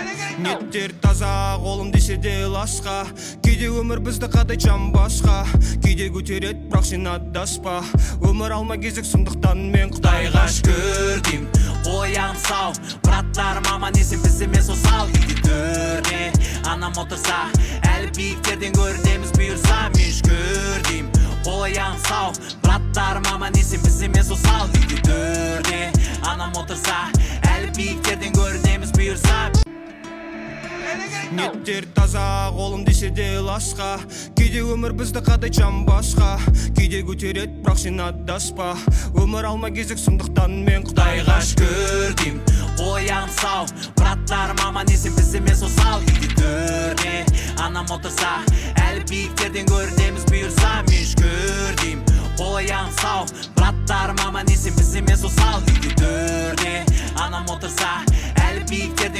Ниеттер таза, қолым десе де ласқа. Кейде өмір бізді қадай жамбасқа. Кейде көтерет, бірақ сен адаспа. Өмір алма кезек, сондықтан мен Құдайға шүкір дейм. Қоям сау, браттарым аман есен, біз емес осал. Үйде төрде анам отырса, әлі биіктерден көрдеміз бұйырса, мен шүкір дейм. Қоям сау, браттарым аман есен, біз емес осал. Үйде төрде анам отырса, әлі биіктерден көрдеміз бұйырса. Ниеттер таза, қолым десе де ласқа. Кейде өмір бізді қадай жамбасқа. Кейде көтерет, бірақ сен адаспа. Өмір алма кезек, сондықтан мен Құдайға шүкір дейм. Қоям сау, браттарым аман есен, біз емес осал. Үйде төрде анам отырса, әлі биіктерден көрдеміз бұйырса, мен шүкір дейм. Қоям сау, браттарым аман есен, біз емес осал. Үйде төрде анам отырса, әлі биіктерден